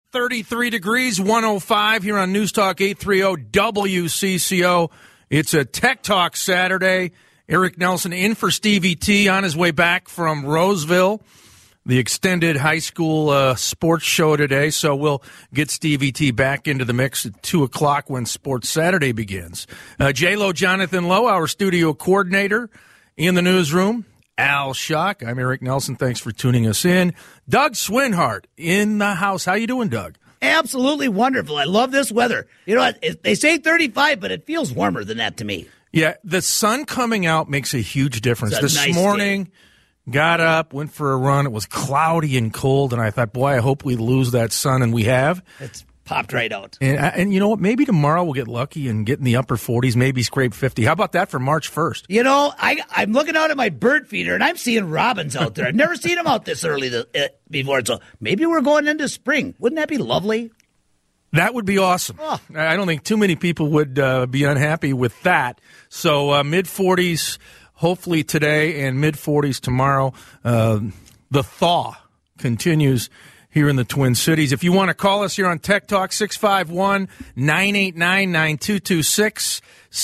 33 degrees, 105 here on News Talk 830 WCCO. It's a Tech Talk Saturday. Eric Nelson in for Stevie T on his way back from Roseville, the extended high school sports show today. So we'll get Stevie T back into the mix at 2 o'clock when Sports Saturday begins. J-Lo, Jonathan Lowe, our studio coordinator in the newsroom. Al Schock. I'm Eric Nelson. Thanks for tuning us in. Doug Swinhart in the house. How you doing, Doug? Absolutely wonderful. I love this weather. You know what? They say 35, but it feels warmer than that to me. Yeah, the sun coming out makes a huge difference. It's a This nice morning, day. got up, went for a run. It was cloudy and cold, and I thought, boy, I hope we lose that sun, and we have. It's popped right out. And you know what? Maybe tomorrow we'll get lucky and get in the upper 40s, maybe scrape 50. How about that for March 1st? You know, I'm looking out at my bird feeder, and I'm seeing robins out there. I've never seen them out this early before, so maybe we're going into spring. Wouldn't that be lovely? That would be awesome. Oh. I don't think too many people would be unhappy with that. So mid-40s hopefully today and mid-40s tomorrow. The thaw continues here in the Twin Cities. If you want to call us here on Tech Talk, 651-989-9226,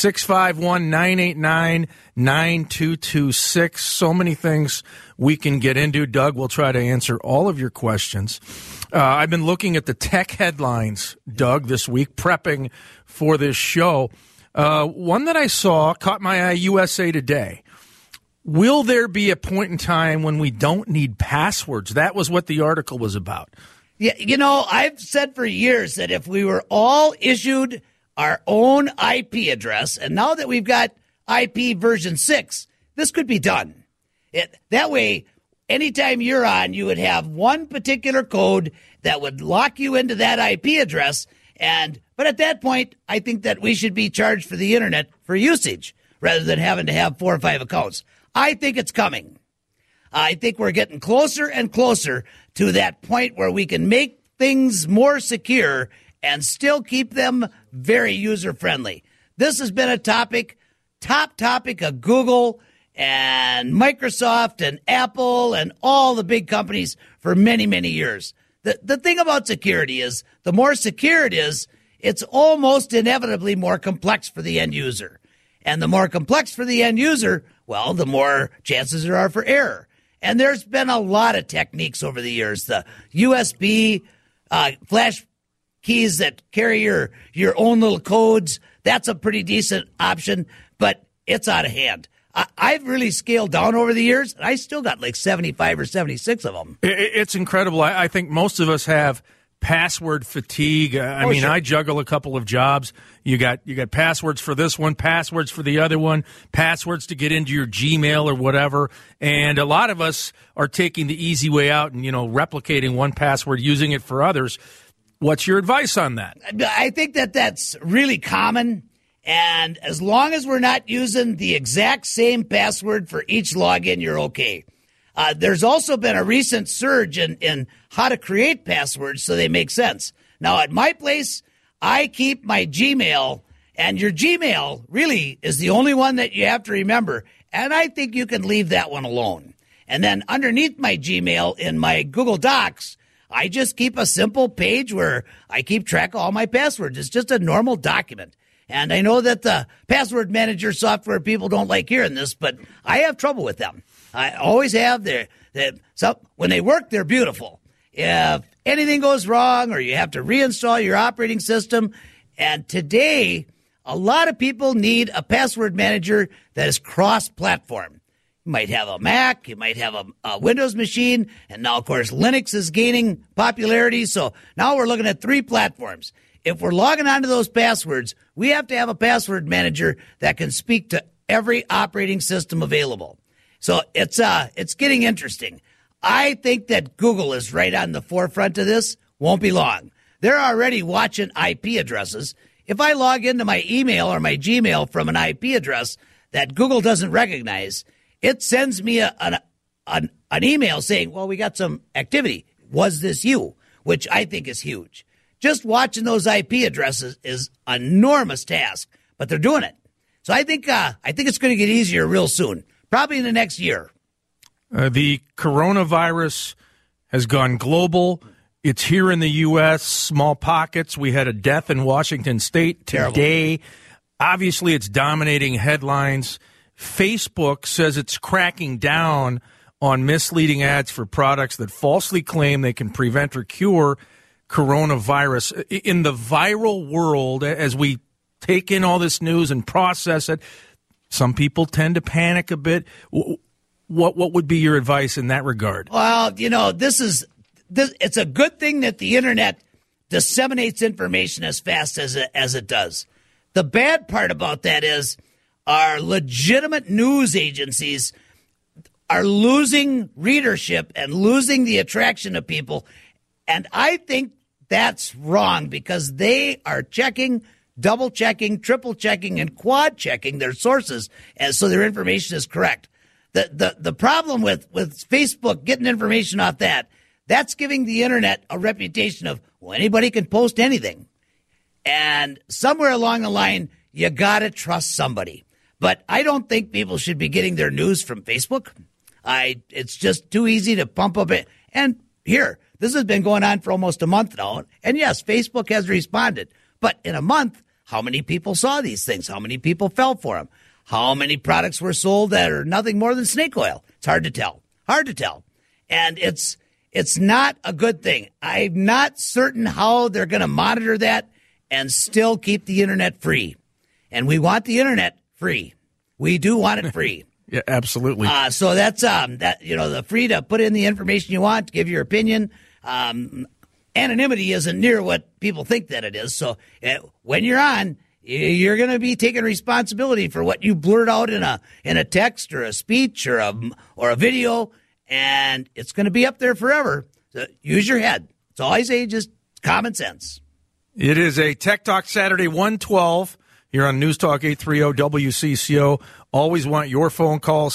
651-989-9226. So many things we can get into. Doug will try to answer all of your questions. I've been looking at the tech headlines, Doug, this week, prepping for this show. One that I saw caught my eye, USA Today. Will there be a point in time when we don't need passwords? That was what the article was about. Yeah, you know, I've said for years that if we were all issued our own IP address, and now that we've got IP version 6, this could be done. That way, anytime you're on, you would have one particular code that would lock you into that IP address. But at that point, I think that we should be charged for the internet for usage rather than having to have 4 or 5 accounts. I think it's coming. I think we're getting closer and closer to that point where we can make things more secure and still keep them very user-friendly. This has been a top topic of Google and Microsoft and Apple and all the big companies for many, many years. The thing about security is the more secure it is, it's almost inevitably more complex for the end user. And the more complex for the end user, well, the more chances there are for error. And there's been a lot of techniques over the years. The USB flash keys that carry your own little codes, that's a pretty decent option, but it's out of hand. I've really scaled down over the years, and I still got like 75 or 76 of them. It's incredible. I think most of us have password fatigue. I mean, sure. I juggle a couple of jobs. You got passwords for this one, passwords for the other one, passwords to get into your Gmail or whatever. And a lot of us are taking the easy way out and, replicating one password, using it for others. What's your advice on that? I think that's really common. And as long as we're not using the exact same password for each login, you're okay. There's also been a recent surge in how to create passwords so they make sense. Now, at my place, I keep my Gmail, and your Gmail really is the only one that you have to remember. And I think you can leave that one alone. And then underneath my Gmail in my Google Docs, I just keep a simple page where I keep track of all my passwords. It's just a normal document. And I know that the password manager software people don't like hearing this, but I have trouble with them. I always have. So when they work, they're beautiful. If anything goes wrong or you have to reinstall your operating system, and today a lot of people need a password manager that is cross-platform. You might have a Mac, you might have a Windows machine, and now, of course, Linux is gaining popularity. So now we're looking at 3 platforms. If we're logging onto those passwords, we have to have a password manager that can speak to every operating system available. So it's getting interesting. I think that Google is right on the forefront of this. Won't be long. They're already watching IP addresses. If I log into my email or my Gmail from an IP address that Google doesn't recognize, it sends me an email saying, well, we got some activity. Was this you? Which I think is huge. Just watching those IP addresses is an enormous task, but they're doing it. So I think it's going to get easier real soon, probably in the next year. The coronavirus has gone global. It's here in the U.S., small pockets. We had a death in Washington State today. Terrible. Obviously, it's dominating headlines. Facebook says it's cracking down on misleading ads for products that falsely claim they can prevent or cure coronavirus. In the viral world, as we take in all this news and process it, some people tend to panic a bit. What would be your advice in that regard? Well, it's a good thing that the internet disseminates information as fast as it does. The bad part about that is our legitimate news agencies are losing readership and losing the attraction of people. And I think that's wrong because they are checking, double checking, triple checking, and quad checking their sources, and so their information is correct. The problem with Facebook getting information off that's giving the internet a reputation of, well, anybody can post anything. And somewhere along the line, you got to trust somebody. But I don't think people should be getting their news from Facebook. It's just too easy to pump up it. And here, this has been going on for almost a month now. And yes, Facebook has responded. But in a month, how many people saw these things? How many people fell for them? How many products were sold that are nothing more than snake oil? It's hard to tell. Hard to tell. And it's not a good thing. I'm not certain how they're going to monitor that and still keep the internet free. And we want the internet free. We do want it free. Yeah, absolutely. So that's the free to put in the information you want, give your opinion. Anonymity isn't near what people think that it is. So when you're on, you're going to be taking responsibility for what you blurt out in a text or a speech or a video, and it's going to be up there forever. So use your head. It's all I say, just common sense. It is a Tech Talk Saturday 112 here on News Talk 830 WCCO. Always want your phone call,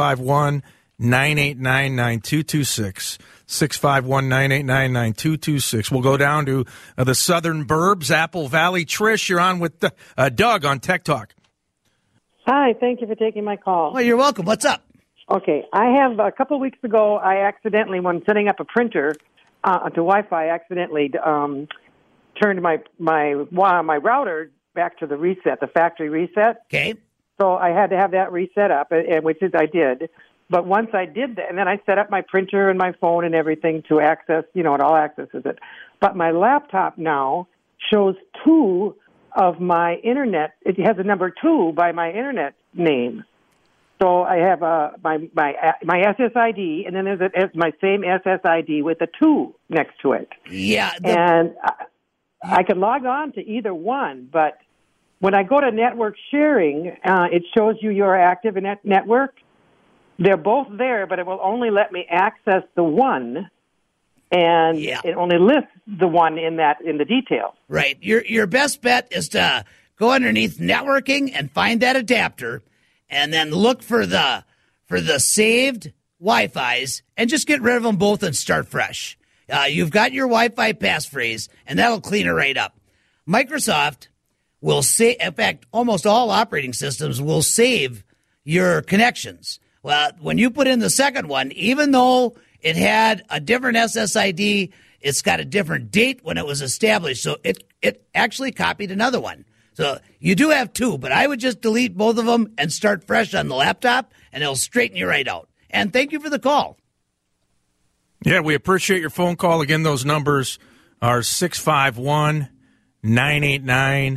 651-989-9226. 651-989-9226. We'll go down to the southern burbs, Apple Valley. Trish, you're on with Doug on Tech Talk. Hi, thank you for taking my call. Well, you're welcome. What's up? Okay, I have a couple of weeks ago, I accidentally, when setting up a printer to Wi-Fi, accidentally turned my router back to the reset, the factory reset. Okay. So I had to have that reset up, which I did. But once I did that, and then I set up my printer and my phone and everything to access, it all accesses it. But my laptop now shows 2 of my internet. It has a number 2 by my internet name. So I have my SSID, and then there's my same SSID with a 2 next to it. Yeah. And I can log on to either one, but when I go to network sharing, it shows you you're active in that network. They're both there, but it will only let me access the one, and it only lists the one in the details. Right. Your best bet is to go underneath networking and find that adapter, and then look for the saved Wi-Fis and just get rid of them both and start fresh. You've got your Wi-Fi passphrase, and that'll clean it right up. Microsoft will save. In fact, almost all operating systems will save your connections. Well, when you put in the second one, even though it had a different SSID, it's got a different date when it was established. So it actually copied another one. So you do have 2, but I would just delete both of them and start fresh on the laptop, and it'll straighten you right out. And thank you for the call. Yeah, we appreciate your phone call. Again, those numbers are 651-989-9226,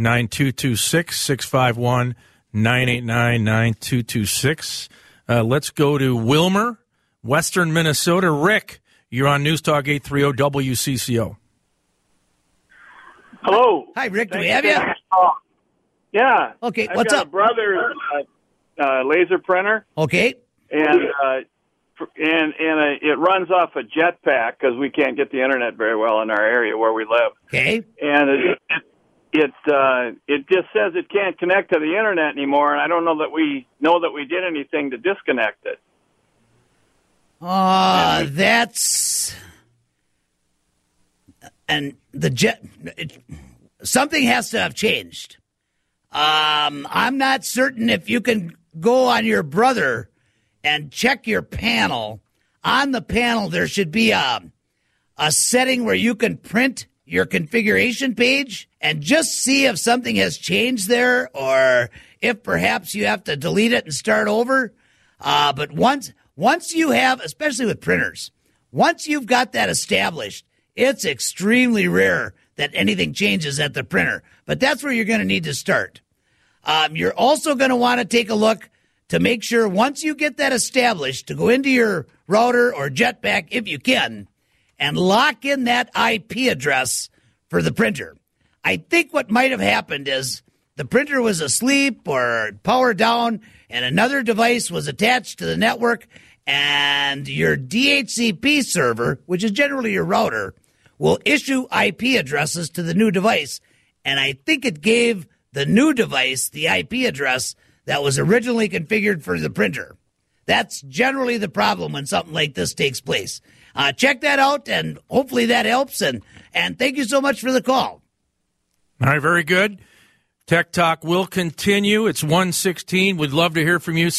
651-989-9226. Let's go to Wilmer, Western Minnesota. Rick, you're on News Talk 830 WCCO. Hello. Hi, Rick. Do we have you? Yeah. Okay, I've what's got up? A brother, laser printer. Okay. And it runs off a jetpack because we can't get the internet very well in our area where we live. Okay. And it just says it can't connect to the internet anymore, and I don't know that we did anything to disconnect it. That's and something has to have changed. I'm not certain if you can go on your brother and check your panel. On the panel, there should be a a setting where you can print your configuration page and just see if something has changed there or if perhaps you have to delete it and start over. But once you have, especially with printers, once you've got that established, it's extremely rare that anything changes at the printer. But that's where you're going to need to start. You're also going to want to take a look to make sure once you get that established to go into your router or Jetpack, if you can, and lock in that IP address for the printer. I think what might have happened is the printer was asleep or powered down and another device was attached to the network, and your DHCP server, which is generally your router, will issue IP addresses to the new device. And I think it gave the new device the IP address that was originally configured for the printer. That's generally the problem when something like this takes place. Check that out, and hopefully that helps. And thank you so much for the call. All right, very good. Tech Talk will continue. It's 1:16. We'd love to hear from you.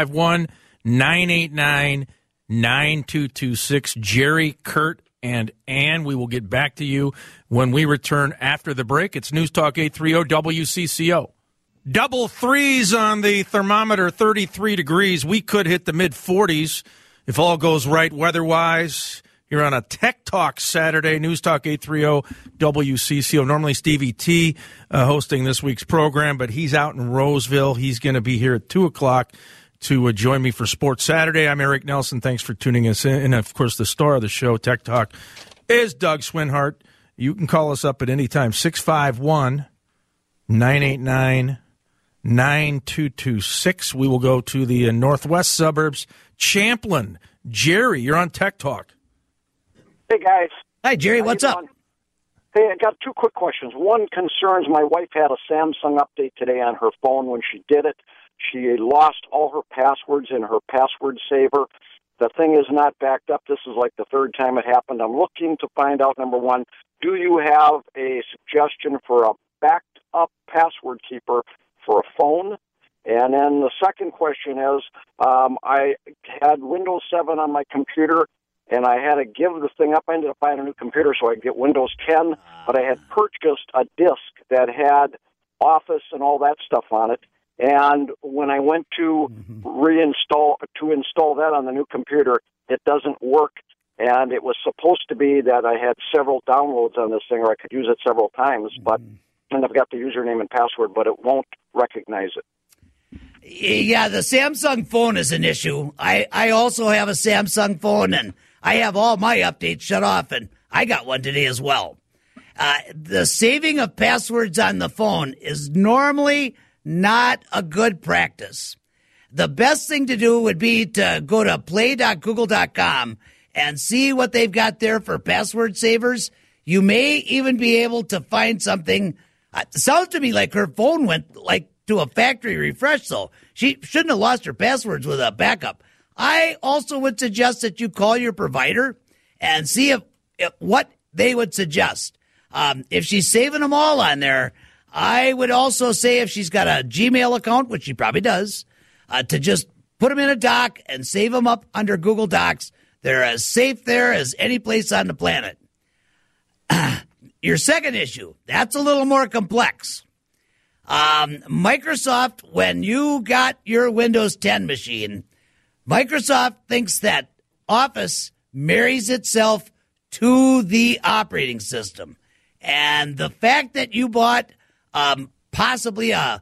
651-989-9226. Jerry, Kurt, and Ann. We will get back to you when we return after the break. It's News Talk 830 WCCO. Double threes on the thermometer, 33 degrees. We could hit the mid-40s if all goes right weather-wise. You're on a Tech Talk Saturday, News Talk 830 WCCO. Normally Stevie T hosting this week's program, but he's out in Roseville. He's going to be here at 2 o'clock to join me for Sports Saturday. I'm Eric Nelson. Thanks for tuning us in. And, of course, the star of the show, Tech Talk, is Doug Swinhart. You can call us up at any time, 651-989-9226. We will go to the northwest suburbs. Champlin. Jerry, you're on Tech Talk. Hey, guys. Hi, Jerry. What's up? Hey, I got two quick questions. One concerns my wife had a Samsung update today on her phone. When she did it, she lost all her passwords in her password saver. The thing is not backed up. This is like the third time it happened. I'm looking to find out, number one, do you have a suggestion for a backed up password keeper for a phone? And then the second question is, I had Windows 7 on my computer, and I had to give the thing up. I ended up buying a new computer so I could get Windows 10, but I had purchased a disk that had Office and all that stuff on it. And when I went to install that on the new computer, it doesn't work. And it was supposed to be that I had several downloads on this thing, or I could use it several times, but and I've got the username and password, but it won't recognize it. Yeah, the Samsung phone is an issue. I also have a Samsung phone, and I have all my updates shut off, and I got one today as well. The saving of passwords on the phone is normally not a good practice. The best thing to do would be to go to play.google.com and see what they've got there for password savers. You may even be able to find something. It sounds to me like her phone went to a factory refresh, so she shouldn't have lost her passwords with a backup. I also would suggest that you call your provider and see if what they would suggest. If she's saving them all on there, I would also say if she's got a Gmail account, which she probably does, to just put them in a doc and save them up under Google Docs. They're as safe there as any place on the planet. Your second issue, that's a little more complex. Microsoft, when you got your Windows 10 machine, Microsoft thinks that Office marries itself to the operating system. And the fact that you bought possibly a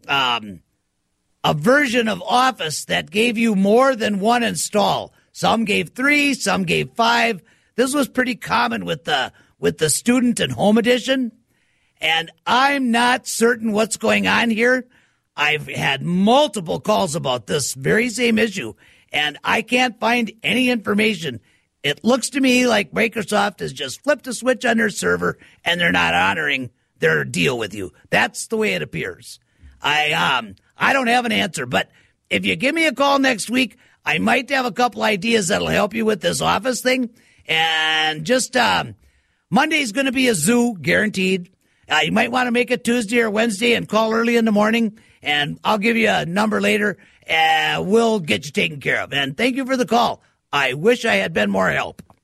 version of Office that gave you more than one install. Some gave 3, some gave 5. This was pretty common with the Student and Home Edition. And I'm not certain what's going on here. I've had multiple calls about this very same issue, and I can't find any information. It looks to me like Microsoft has just flipped a switch on their server, and they're not honoring their deal with you. That's the way it appears. I don't have an answer, but if you give me a call next week, I might have a couple ideas that'll help you with this Office thing. And just Monday's going to be a zoo, guaranteed. You might want to make it Tuesday or Wednesday and call early in the morning, and I'll give you a number later, and we'll get you taken care of. And thank you for the call. I wish I had been more help.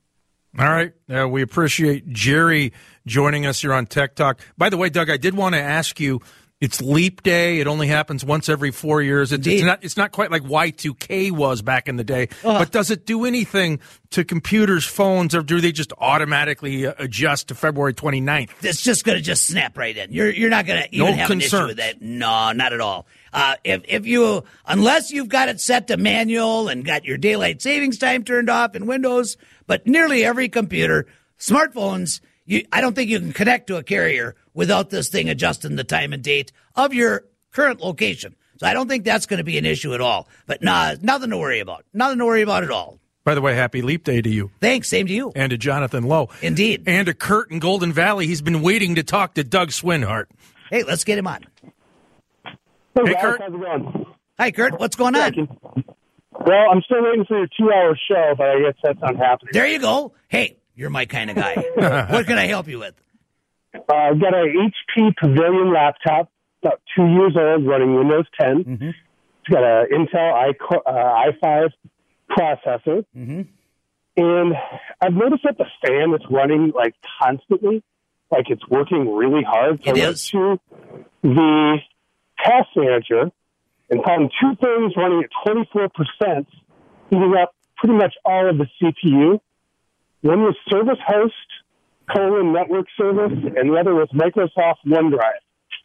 All right. We appreciate Jerry joining us here on Tech Talk. By the way, Doug, I did want to ask you, it's Leap Day. It only happens once every 4 years. It's not quite like Y2K was back in the day. But does it do anything to computers, phones, or do they just automatically adjust to February 29th? It's just going to just snap right in. You're not going to even have an issue with that. No, not at all. If you, unless you've got it set to manual and got your daylight savings time turned off in Windows, but nearly every computer, smartphones, I don't think you can connect to a carrier without this thing adjusting the time and date of your current location. So I don't think that's going to be an issue at all. But nothing to worry about. Nothing to worry about at all. By the way, happy Leap Day to you. Thanks. Same to you. And to Jonathan Lowe. Indeed. And to Kurt in Golden Valley. He's been waiting to talk to Doug Swinhart. Hey, let's get him on. Hey, Kurt. How's it going? Hi, Kurt. What's going on? Well, I'm still waiting for your 2-hour show, but I guess that's not happening. There you go. Hey, you're my kind of guy. What can I help you with? I've got an HP Pavilion laptop, about 2 years old, running Windows 10. Mm-hmm. It's got an Intel i5 processor. Mm-hmm. And I've noticed that the fan is running, like, constantly. Like, it's working really hard. So it I went is. to the task manager and found two things running at 24%, eating up pretty much all of the CPU. One was Service Host, network service, and the other was Microsoft OneDrive.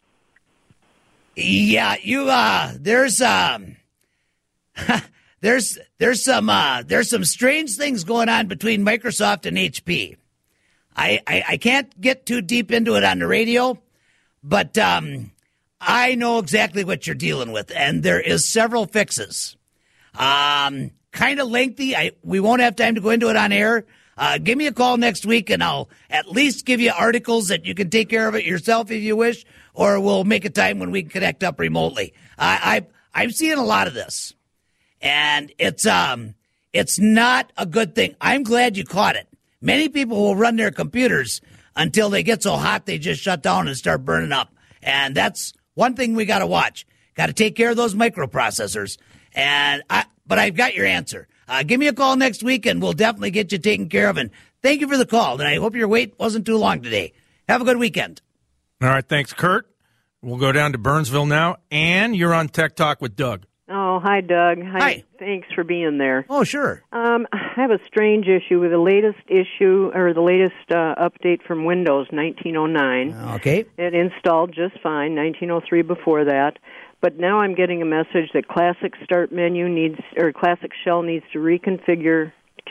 Yeah, there's some strange things going on between Microsoft and HP. I can't get too deep into it on the radio, but I know exactly what you're dealing with, and there is several fixes. Kind of lengthy. We won't have time to go into it on air. Give me a call next week, and I'll at least give you articles that you can take care of it yourself if you wish, or we'll make a time when we can connect up remotely. I'm seeing a lot of this, and it's not a good thing. I'm glad you caught it. Many people will run their computers until they get so hot they just shut down and start burning up, and that's one thing we got to watch. Got to take care of those microprocessors, but I've got your answer. Give me a call next week, and we'll definitely get you taken care of. And thank you for the call, and I hope your wait wasn't too long today. Have a good weekend. All right, thanks, Kurt. We'll go down to Burnsville now. Ann, you're on Tech Talk with Doug. Oh, hi, Doug. Hi. Thanks for being there. Oh, sure. I have a strange issue with the latest update from Windows 1909. Okay. It installed just fine, 1903 before that. But now I'm getting a message that Classic Classic Shell needs to configure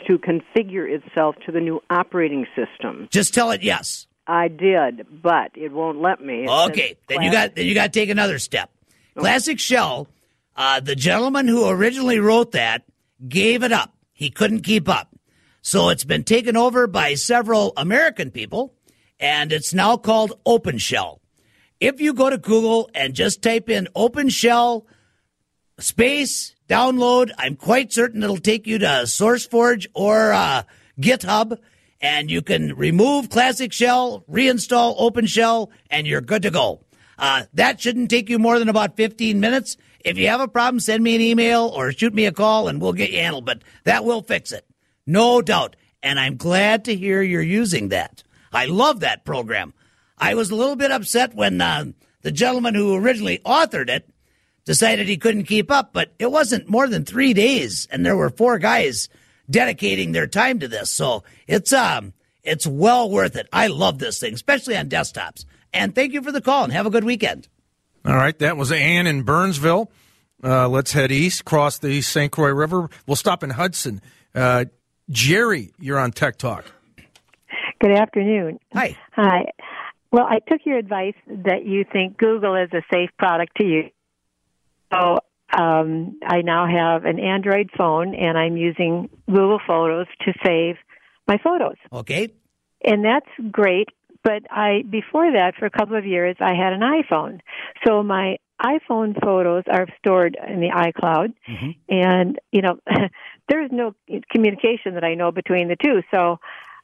itself to the new operating system. Just tell it yes. I did, but it won't let me. Okay, then you got to take another step. Okay. Classic Shell, the gentleman who originally wrote that gave it up. He couldn't keep up. So it's been taken over by several American people, and it's now called OpenShell. If you go to Google and just type in OpenShell space download, I'm quite certain it'll take you to SourceForge or GitHub, and you can remove Classic Shell, reinstall OpenShell, and you're good to go. That shouldn't take you more than about 15 minutes. If you have a problem, send me an email or shoot me a call, and we'll get you handled. But that will fix it, no doubt. And I'm glad to hear you're using that. I love that program. I was a little bit upset when the gentleman who originally authored it decided he couldn't keep up, but it wasn't more than 3 days, and there were 4 guys dedicating their time to this. So it's well worth it. I love this thing, especially on desktops. And thank you for the call, and have a good weekend. All right, that was Ann in Burnsville. Let's head east, cross the St. Croix River. We'll stop in Hudson. Jerry, you're on Tech Talk. Good afternoon. Hi. Hi. Well, I took your advice that you think Google is a safe product to use. So I now have an Android phone, and I'm using Google Photos to save my photos. Okay. And that's great. But before that, for a couple of years, I had an iPhone. So my iPhone photos are stored in the iCloud. Mm-hmm. And, there's no communication that I know between the two. So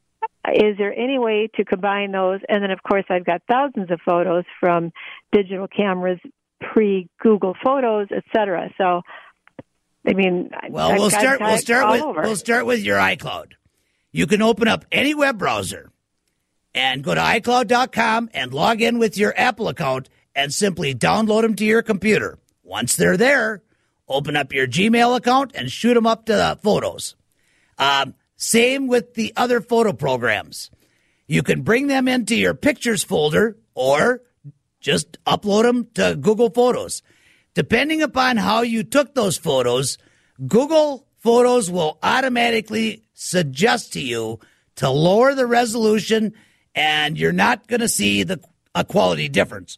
is there any way to combine those? And then, of course, I've got thousands of photos from digital cameras, pre-Google Photos, etc. So, I mean, well, we'll start with your iCloud. you can open up any web browser and go to iCloud.com and log in with your Apple account and simply download them to your computer. Once they're there, open up your Gmail account and shoot them up to Photos. Same with the other photo programs. You can bring them into your Pictures folder or just upload them to Google Photos. Depending upon how you took those photos, Google Photos will automatically suggest to you to lower the resolution, and you're not going to see a quality difference.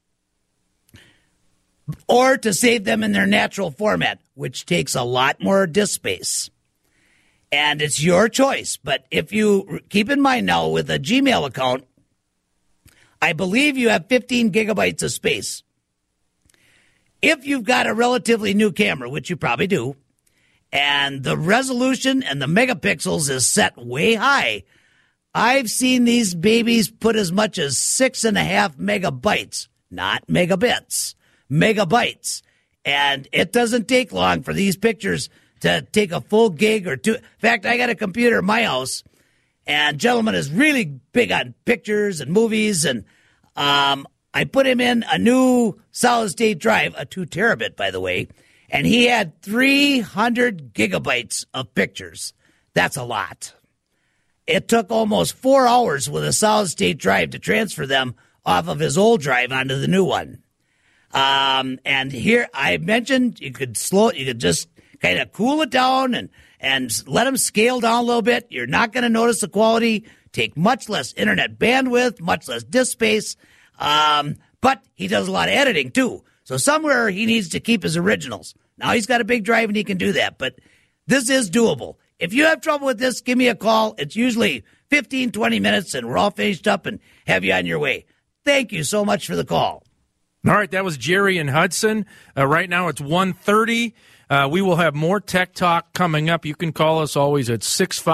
Or to save them in their natural format, which takes a lot more disk space. And it's your choice. But if you keep in mind now with a Gmail account, I believe you have 15 gigabytes of space. If you've got a relatively new camera, which you probably do, and the resolution and the megapixels is set way high, I've seen these babies put as much as 6.5 megabytes, not megabits, megabytes. And it doesn't take long for these pictures to take a full gig or two. In fact, I got a computer in my house, and gentleman is really big on pictures and movies, and I put him in a new solid-state drive, a 2 terabit, by the way, and he had 300 gigabytes of pictures. That's a lot. It took almost 4 hours with a solid-state drive to transfer them off of his old drive onto the new one. And here I mentioned you could just kind of cool it down and let them scale down a little bit. You're not going to notice the quality, take much less internet bandwidth, much less disk space. But he does a lot of editing too. So somewhere he needs to keep his originals. Now he's got a big drive and he can do that, but this is doable. If you have trouble with this, give me a call. It's usually 15, 20 minutes and we're all finished up and have you on your way. Thank you so much for the call. All right, that was Jerry in Hudson. Right now it's 1:30. We will have more Tech Talk coming up. You can call us always at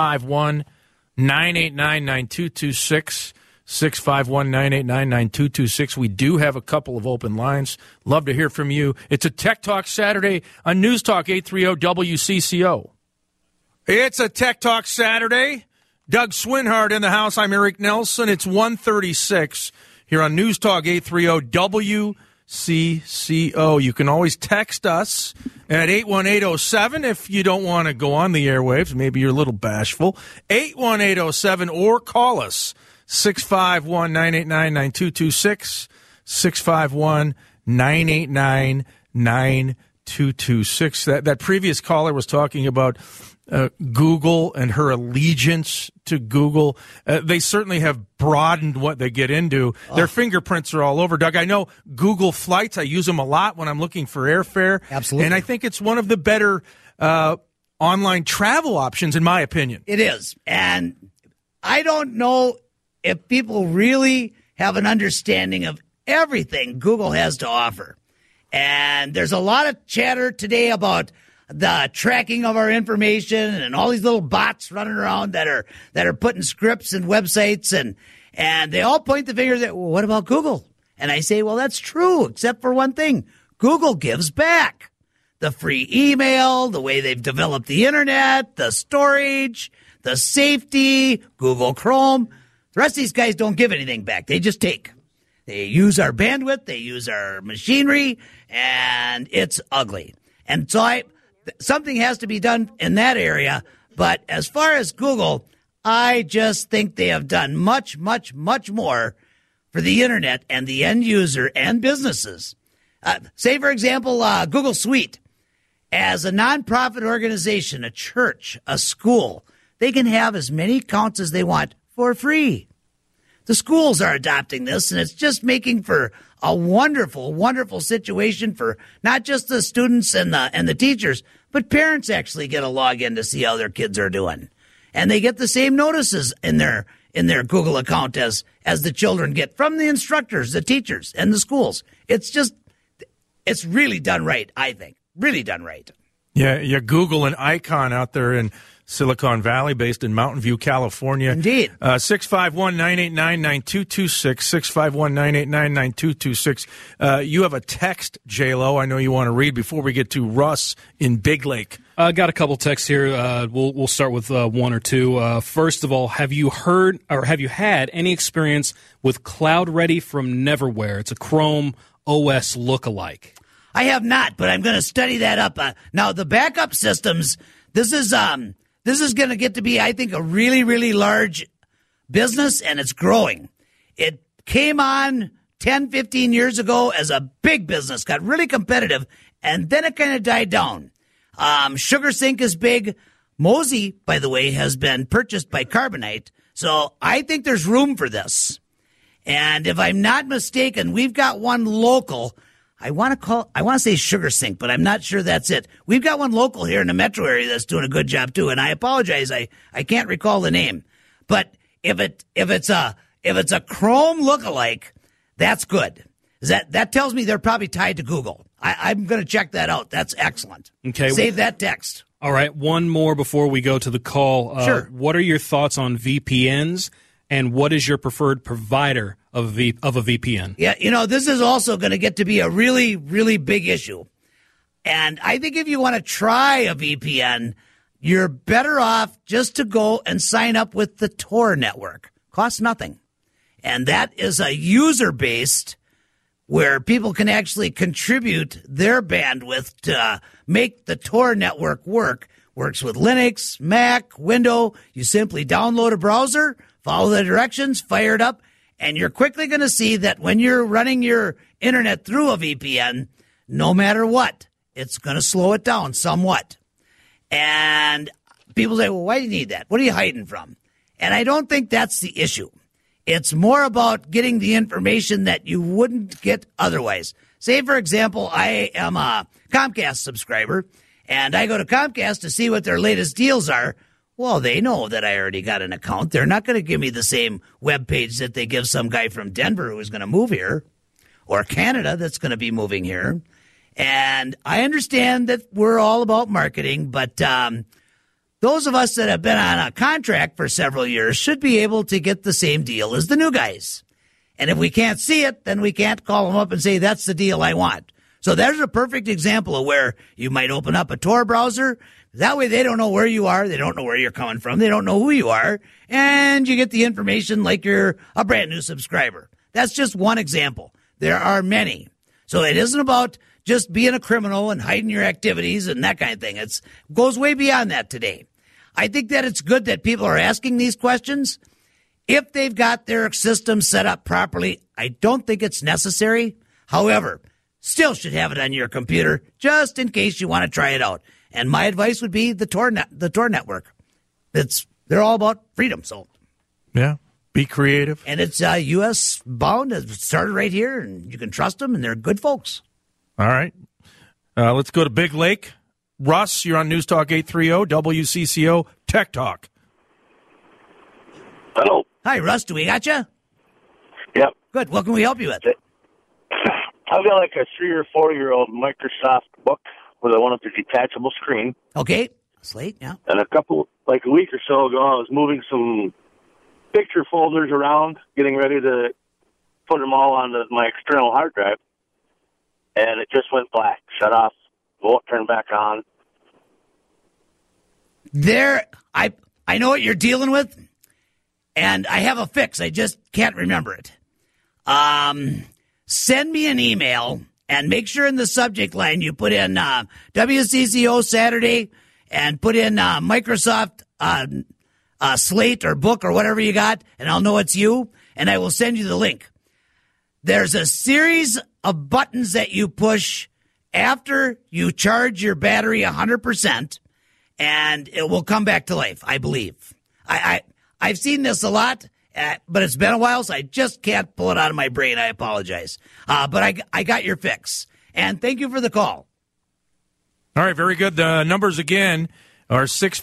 651-989-9226. 651-989-9226. We do have a couple of open lines. Love to hear from you. It's a Tech Talk Saturday on News Talk 830 WCCO. It's a Tech Talk Saturday. Doug Swinhart in the house. I'm Eric Nelson. It's 1:36 here on News Talk 830 WCCO. You can always text us at 81807 if you don't want to go on the airwaves. Maybe you're a little bashful. 81807 or call us. 651-989-9226, 651-989-9226. That previous caller was talking about Google and her allegiance to Google. They certainly have broadened what they get into. Their fingerprints are all over. Doug, I know Google Flights, I use them a lot when I'm looking for airfare. Absolutely. And I think it's one of the better online travel options, in my opinion. It is. And I don't know if people really have an understanding of everything Google has to offer. And there's a lot of chatter today about the tracking of our information and all these little bots running around that are putting scripts and websites and they all point the finger at, well, what about Google? And I say, well, that's true, except for one thing. Google gives back. The free email, the way they've developed the internet, the storage, the safety, Google Chrome. The rest of these guys don't give anything back. They just take. They use our bandwidth. They use our machinery, and it's ugly. And so something has to be done in that area. But as far as Google, I just think they have done much, much, much more for the internet and the end user and businesses. Say, for example, Google Suite. As a nonprofit organization, a church, a school, they can have as many accounts as they want for free. The schools are adopting this, and it's just making for a wonderful, wonderful situation for not just the students and the teachers, but parents actually get a login to see how their kids are doing. And they get the same notices in their Google account as the children get from the instructors, the teachers, and the schools. It's really done right, I think. Really done right. Yeah, Google an icon out there in Silicon Valley, based in Mountain View, California. Indeed. 651-989-9226, 651-989-9226. You have a text, J-Lo, I know you want to read before we get to Russ in Big Lake. I got a couple texts here. We'll start with one or two. First of all, have you heard or have you had any experience with Cloud Ready from Neverware? It's a Chrome OS lookalike. I have not, but I'm going to study that up. Now, the backup systems, this is going to get to be, I think, a really, really large business, and it's growing. It came on 10, 15 years ago as a big business, got really competitive, and then it kind of died down. SugarSync is big. Mozy, by the way, has been purchased by Carbonite, so I think there's room for this. And if I'm not mistaken, we've got one local. I want to say SugarSync, but I'm not sure that's it. We've got one local here in the metro area that's doing a good job too. And I apologize, I can't recall the name. But if it's a Chrome lookalike, that's good. That tells me they're probably tied to Google. I'm going to check that out. That's excellent. Okay, save that text. All right, one more before we go to the call. Sure. What are your thoughts on VPNs, and what is your preferred provider of a VPN? Yeah, this is also going to get to be a really, really big issue. And I think if you want to try a VPN, you're better off just to go and sign up with the Tor network. Costs nothing. And that is a user-based where people can actually contribute their bandwidth to make the Tor network work. Works with Linux, Mac, Windows. You simply download a browser, follow the directions, fire it up, and you're quickly going to see that when you're running your internet through a VPN, no matter what, it's going to slow it down somewhat. And people say, well, why do you need that? What are you hiding from? And I don't think that's the issue. It's more about getting the information that you wouldn't get otherwise. Say, for example, I am a Comcast subscriber, and I go to Comcast to see what their latest deals are. Well, they know that I already got an account. They're not going to give me the same web page that they give some guy from Denver who's going to move here, or Canada that's going to be moving here. And I understand that we're all about marketing, but those of us that have been on a contract for several years should be able to get the same deal as the new guys. And if we can't see it, then we can't call them up and say, that's the deal I want. So there's a perfect example of where you might open up a Tor browser. That way they don't know where you are. They don't know where you're coming from. They don't know who you are. And you get the information like you're a brand new subscriber. That's just one example. There are many. So it isn't about just being a criminal and hiding your activities and that kind of thing. It goes way beyond that today. I think that it's good that people are asking these questions. If they've got their system set up properly, I don't think it's necessary. However, still should have it on your computer just in case you want to try it out. And my advice would be the Tor network. They're all about freedom. So, yeah, be creative. And it's U.S. bound. It started right here, and you can trust them, and they're good folks. All right. Let's go to Big Lake. Russ, you're on News Talk 830 WCCO Tech Talk. Hello. Hi, Russ. Do we got you? Yep. Good. What can we help you with? I've got like a 3 or 4 year old Microsoft book with one of the detachable screen. Okay. Slate, yeah. And a week or so ago, I was moving some picture folders around, getting ready to put them all on my external hard drive. And it just went black, shut off, won't turn back on. I know what you're dealing with, and I have a fix. I just can't remember it. Send me an email and make sure in the subject line you put in WCCO Saturday and put in Microsoft Slate or book or whatever you got, and I'll know it's you, and I will send you the link. There's a series of buttons that you push after you charge your battery 100%, and it will come back to life, I believe. I've seen this a lot, but it's been a while, so I just can't pull it out of my brain. I apologize. But I got your fix. And thank you for the call. All right, very good. The numbers again are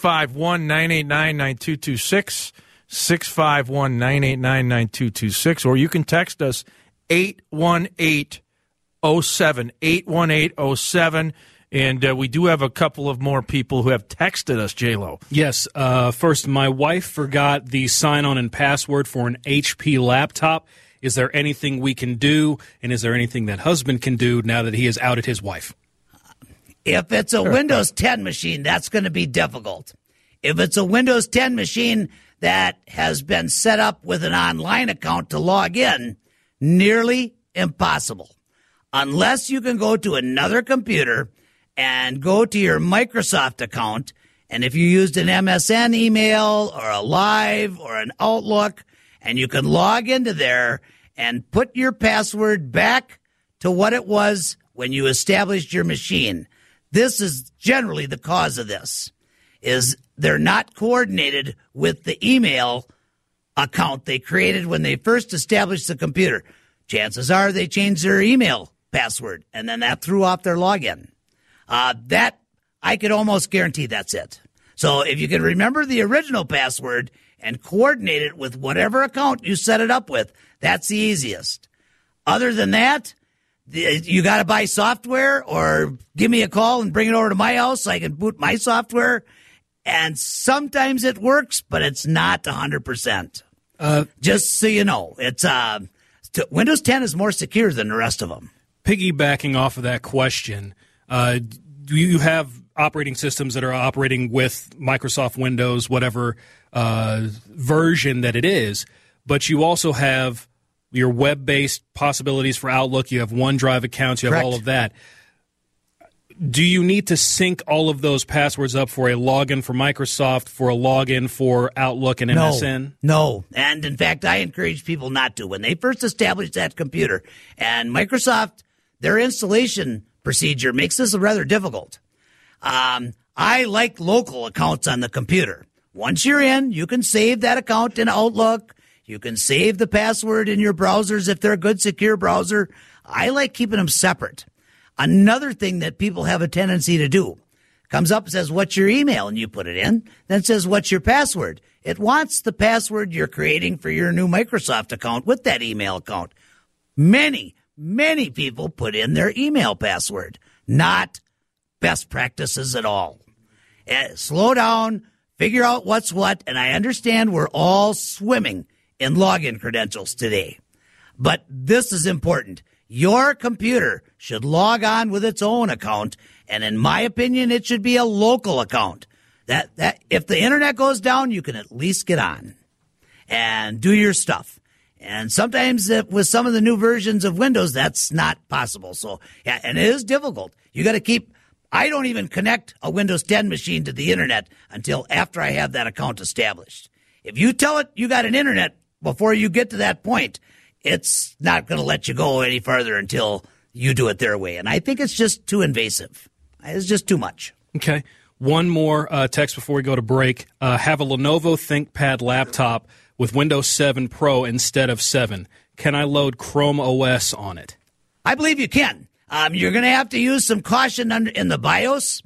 651-989-9226, 651-989-9226, or you can text us 818-07, 818-07. And we do have a couple of more people who have texted us, J-Lo. Yes. First, my wife forgot the sign-on and password for an HP laptop. Is there anything we can do? And is there anything that husband can do now that he has outed his wife? If it's a Windows 10 machine, that's going to be difficult. If it's a Windows 10 machine that has been set up with an online account to log in, nearly impossible. Unless you can go to another computer and go to your Microsoft account, and if you used an MSN email or a Live or an Outlook, and you can log into there and put your password back to what it was when you established your machine. This is generally the cause of this, is they're not coordinated with the email account they created when they first established the computer. Chances are they changed their email password, and then that threw off their login. That I could almost guarantee that's it. So if you can remember the original password and coordinate it with whatever account you set it up with, that's the easiest. Other than that, you got to buy software or give me a call and bring it over to my house so I can boot my software. And sometimes it works, but it's not 100%. Just so you know, it's Windows 10 is more secure than the rest of them. Piggybacking off of that question, do you have operating systems that are operating with Microsoft Windows, whatever version that it is, but you also have your web-based possibilities for Outlook, you have OneDrive accounts, you have Correct. all of that. Do you need to sync all of those passwords up for a login for Microsoft, for a login for Outlook and MSN? No. And in fact, I encourage people not to. When they first established that computer, and Microsoft, their installation procedure makes this rather difficult. I like local accounts on the computer. Once you're in, you can save that account in Outlook. You can save the password in your browsers if they're a good, secure browser. I like keeping them separate. Another thing that people have a tendency to do, comes up and says, what's your email? And you put it in. Then it says, what's your password? It wants the password you're creating for your new Microsoft account with that email account. Many people put in their email password. Not best practices at all. Slow down, figure out what's what, and I understand we're all swimming in login credentials today. But this is important. Your computer should log on with its own account, and in my opinion, it should be a local account. That if the internet goes down, you can at least get on and do your stuff. And sometimes with some of the new versions of Windows, that's not possible. So, yeah, and it is difficult. You got to keep. I don't even connect a Windows 10 machine to the internet until after I have that account established. If you tell it you got an internet before you get to that point, it's not going to let you go any farther until you do it their way. And I think it's just too invasive. It's just too much. Okay. One more text before we go to break. Have a Lenovo ThinkPad laptop with Windows 7 Pro instead of 7. Can I load Chrome OS on it? I believe you can. You're going to have to use some caution in the BIOS,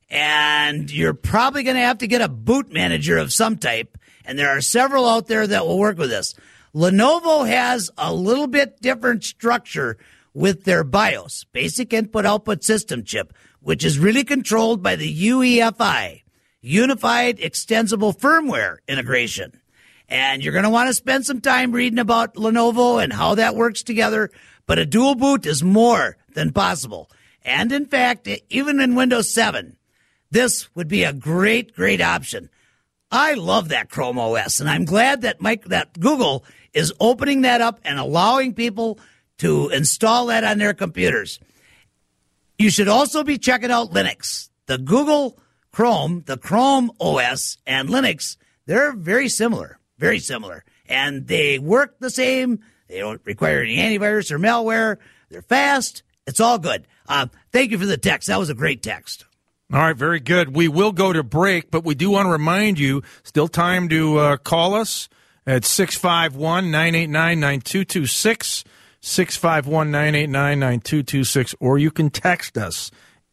and you're probably going to have to get a boot manager of some type, and there are several out there that will work with this. Lenovo has a little bit different structure with their BIOS, Basic Input Output System chip, which is really controlled by the UEFI, Unified Extensible Firmware Integration. And you're going to want to spend some time reading about Lenovo and how that works together, but a dual boot is more than possible. And in fact, even in Windows 7, this would be a great, great option. I love that Chrome OS, and I'm glad that Google is opening that up and allowing people to install that on their computers. You should also be checking out Linux. The Google Chrome, the Chrome OS, and Linux, they're very similar, and they work the same. They don't require any antivirus or malware. They're fast. It's all good. Thank you for the text. That was a great text. All right, very good. We will go to break, but we do want to remind you, still time to call us at 651-989-9226, 651-989-9226, or you can text us,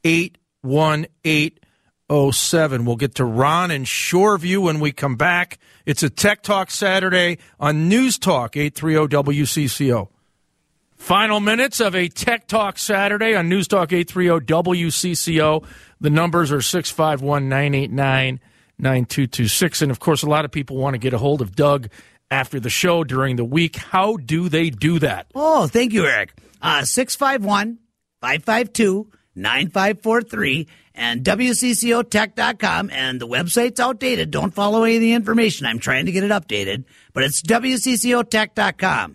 81807. We'll get to Ron and Shoreview when we come back. It's a Tech Talk Saturday on News Talk, 830 WCCO. Final minutes of a Tech Talk Saturday on News Talk 830 WCCO. The numbers are 651-989-9226. And, of course, a lot of people want to get a hold of Doug after the show during the week. How do they do that? Oh, thank you, Eric. 651-552-9543 and WCCOtech.com. And the website's outdated. Don't follow any of the information. I'm trying to get it updated. But it's WCCOtech.com.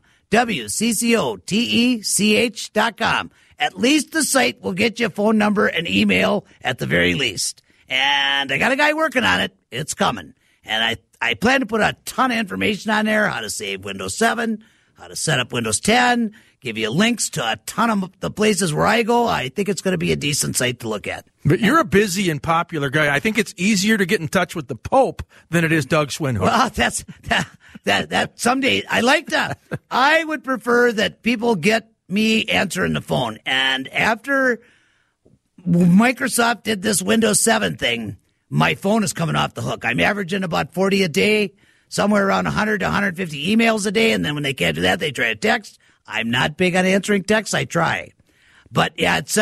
WCCOTECH.com. At least the site will get you a phone number and email at the very least. And I got a guy working on it. It's coming. And I plan to put a ton of information on there, how to save Windows 7, how to set up Windows 10, give you links to a ton of the places where I go. I think it's going to be a decent site to look at. But you're a busy and popular guy. I think it's easier to get in touch with the Pope than it is Doug Swinhook. Well, that someday I like that. I would prefer that people get me answering the phone. And after Microsoft did this Windows 7 thing, my phone is coming off the hook. I'm averaging about 40 a day, somewhere around 100 to 150 emails a day. And then when they can't do that, they try to text. I'm not big on answering texts. I try. But yeah, it's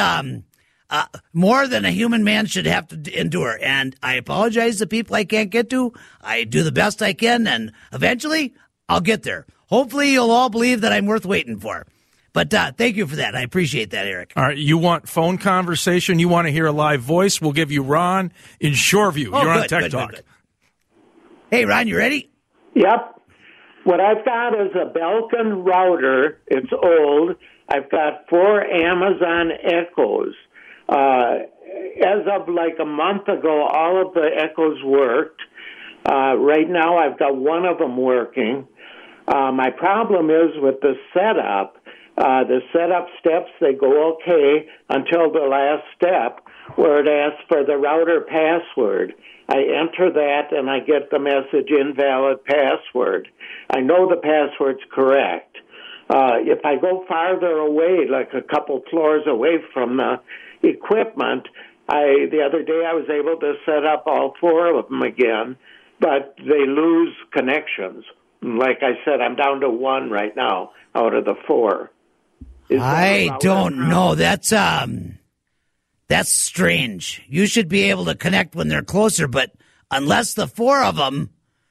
more than a human man should have to endure. And I apologize to people I can't get to. I do the best I can, and eventually I'll get there. Hopefully you'll all believe that I'm worth waiting for. But thank you for that. I appreciate that, Eric. All right, you want phone conversation? You want to hear a live voice? We'll give you Ron in Shoreview. You're on Tech Talk. Good. Hey, Ron, you ready? Yep. What I've got is a Belkin router. It's old. I've got 4 Amazon Echoes. As of like a month ago, all of the Echoes worked. Right now, I've got one of them working. My problem is with the setup. The setup steps, they go okay until the last step where it asks for the router password. I enter that and I get the message invalid password. I know the password's correct. If I go farther away, like a couple floors away from the equipment, the other day I was able to set up all 4 of them again, but they lose connections. Like I said, I'm down to 1 right now out of the 4. I don't know. That's strange. You should be able to connect when they're closer, but unless the 4 of them,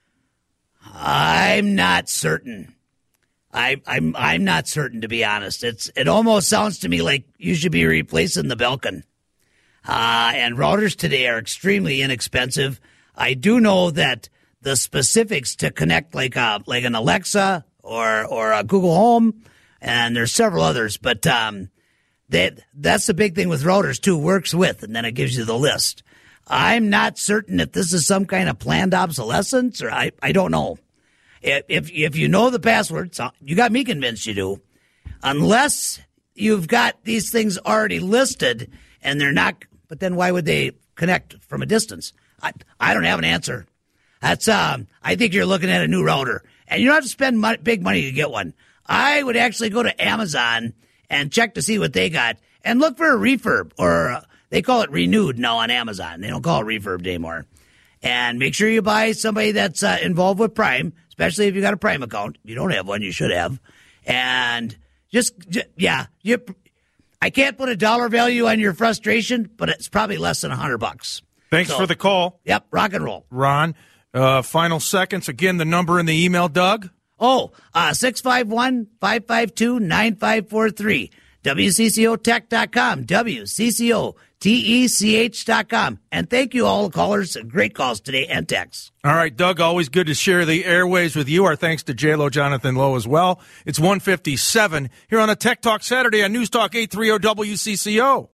I'm not certain. I'm not certain, to be honest. It almost sounds to me like you should be replacing the Belkin. And routers today are extremely inexpensive. I do know that the specifics to connect like an Alexa or a Google Home, and there's several others, but that's the big thing with routers too, works with, and then it gives you the list. I'm not certain if this is some kind of planned obsolescence, or I don't know. If you know the password, you got me convinced you do. Unless you've got these things already listed and they're not, but then why would they connect from a distance? I don't have an answer. That's I think you're looking at a new router, and you don't have to spend big money to get one. I would actually go to Amazon and check to see what they got and look for a refurb, or they call it renewed now on Amazon. They don't call it refurbed anymore. And make sure you buy somebody that's involved with Prime, especially if you got a Prime account. If you don't have one, you should have. And I can't put a dollar value on your frustration, but it's probably less than $100. Thanks for the call. Yep, rock and roll. Ron, final seconds. Again, the number in the email, Doug? 651-552-9543. WCCOtech.com, WCCOTECH.com. And thank you all the callers. Great calls today and texts. All right, Doug, always good to share the airways with you. Our thanks to J-Lo, Jonathan Lowe as well. It's 1:57 here on a Tech Talk Saturday on News Talk 830 WCCO.